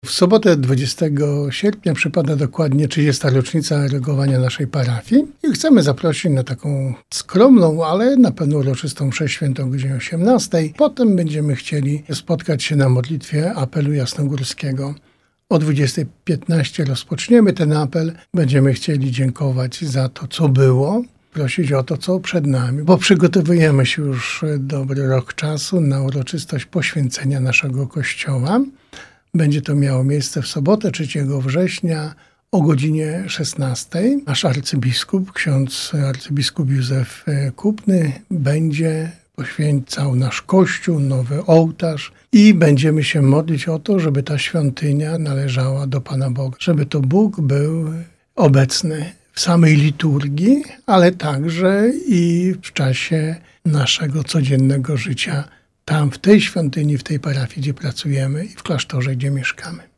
W sobotę 20 sierpnia przypada dokładnie 30. rocznica erygowania naszej parafii i chcemy zaprosić na taką skromną, ale na pewno uroczystą mszę świętą o godzinie 18. Potem będziemy chcieli spotkać się na modlitwie apelu jasnogórskiego. O 20:15 rozpoczniemy ten apel. Będziemy chcieli dziękować za to, co było, prosić o to, co przed nami, bo przygotowujemy się już dobry rok czasu na uroczystość poświęcenia naszego kościoła. Będzie to miało miejsce w sobotę 3 września o godzinie 16. Nasz arcybiskup, ksiądz arcybiskup Józef Kupny, będzie poświęcał nasz kościół, nowy ołtarz i będziemy się modlić o to, żeby ta świątynia należała do Pana Boga, żeby to Bóg był obecny w samej liturgii, ale także i w czasie naszego codziennego życia tam, w tej świątyni, w tej parafii, gdzie pracujemy i w klasztorze, gdzie mieszkamy.